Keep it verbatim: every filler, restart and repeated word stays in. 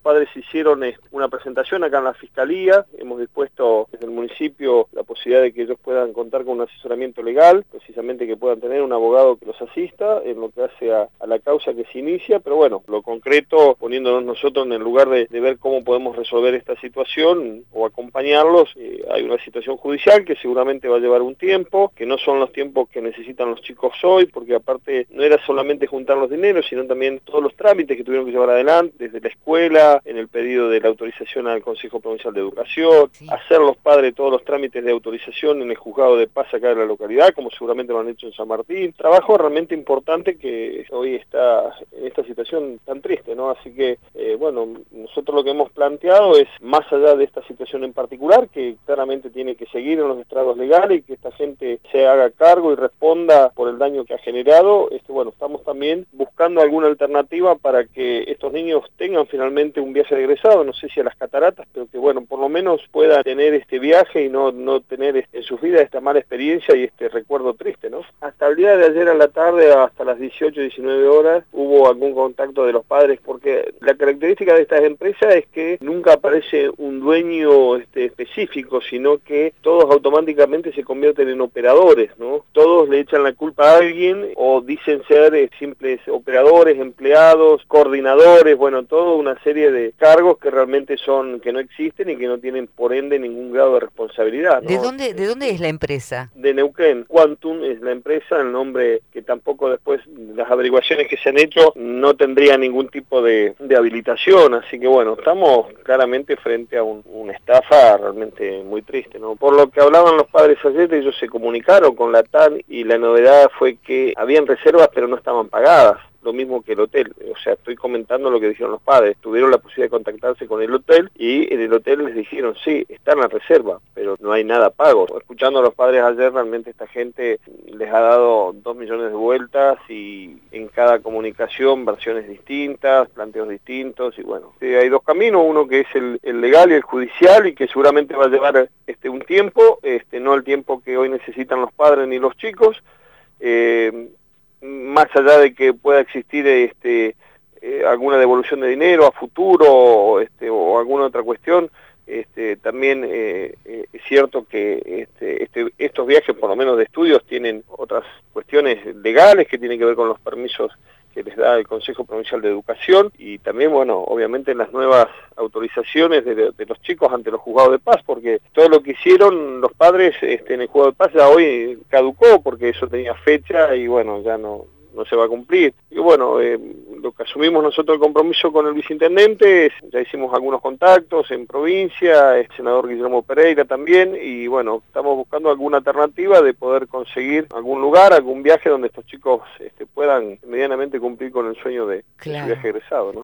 padres hicieron una presentación acá en la Fiscalía, hemos dispuesto desde el municipio la posibilidad de que ellos puedan contar con un asesoramiento legal, precisamente que puedan tener un abogado que los asista en lo que hace a, a la causa que se inicia, pero bueno, lo concreto, poniéndonos nosotros en el lugar de, de ver cómo podemos resolver esta situación o acompañarlos, eh, hay una situación judicial que seguramente va a llevar un tiempo, que no son los tiempos que necesitan los chicos hoy, porque aparte no era solamente juntar los dineros, sino también todos los trámites que tuvieron que llevar adelante, desde la escuela, en el pedido de la autorización al Consejo Provincial de Educación, sí. hacer los padres todos los trámites de autorización en el juzgado de paz acá de la localidad, como seguramente lo han hecho en San Martín. Trabajo realmente importante que hoy está en esta situación tan triste, ¿no? Así que, eh, bueno, nosotros lo que hemos planteado es, más allá de esta situación en particular, que claramente tiene que seguir en los estrados legales y que esta gente se haga cargo y responda por el daño que ha generado, este, bueno, estamos también buscando alguna alternativa para que estos niños tengan finalmente un viaje de egresado, no sé si a las cataratas, pero que bueno, por lo menos puedan tener este viaje y no, no tener en sus vidas esta mala experiencia y este recuerdo triste, ¿no? Hasta el día de ayer a la tarde, hasta las dieciocho, diecinueve horas, hubo algún contacto de los padres, porque la característica de estas empresas es que nunca aparece un dueño este, específico, sino que todos automáticamente se convierten en operadores, ¿no? Todos le echan la culpa a alguien o dicen ser eh, simples operadores, empleados, coordinadores, bueno, toda una serie de cargos que realmente son, que no existen y que no tienen por ende ningún grado de responsabilidad, ¿no? ¿De dónde, de dónde es la empresa? De Neuquén. Quantum es la empresa, el nombre que tampoco después las averiguaciones que se han hecho no tendría ningún tipo de, de habilitación, así que bueno, estamos claramente frente a un, una estafa realmente muy triste, ¿no? Por lo que hablaban los padres ayer, ellos se comunicaron con la T A N y la novedad fue que habían reservas pero no estaban pagadas. Lo mismo que el hotel, o sea, estoy comentando lo que dijeron los padres, tuvieron la posibilidad de contactarse con el hotel y en el hotel les dijeron, sí, está en la reserva, pero no hay nada pago. Escuchando a los padres ayer, realmente esta gente les ha dado dos millones de vueltas y en cada comunicación versiones distintas, planteos distintos y bueno, sí, hay dos caminos, uno que es el, el legal y el judicial y que seguramente va a llevar este un tiempo, este no el tiempo que hoy necesitan los padres ni los chicos, eh, más allá de que pueda existir este eh, alguna devolución de dinero a futuro o, este, o alguna otra cuestión, este, también eh, eh, es cierto que este, este, estos viajes, por lo menos de estudios, tienen otras cuestiones legales que tienen que ver con los permisos que les da el Consejo Provincial de Educación y también, bueno, obviamente las nuevas autorizaciones de, de los chicos ante los juzgados de paz, porque todo lo que hicieron los padres este, en el juzgado de paz ya hoy caducó, porque eso tenía fecha y bueno, ya no, no se va a cumplir. Y bueno, eh, lo que asumimos nosotros el compromiso con el viceintendente, es, ya hicimos algunos contactos en provincia, el senador Guillermo Pereira también, y bueno, estamos buscando alguna alternativa de poder conseguir algún lugar, algún viaje donde estos chicos este, puedan medianamente cumplir con el sueño de, claro. de su viaje egresado, ¿no?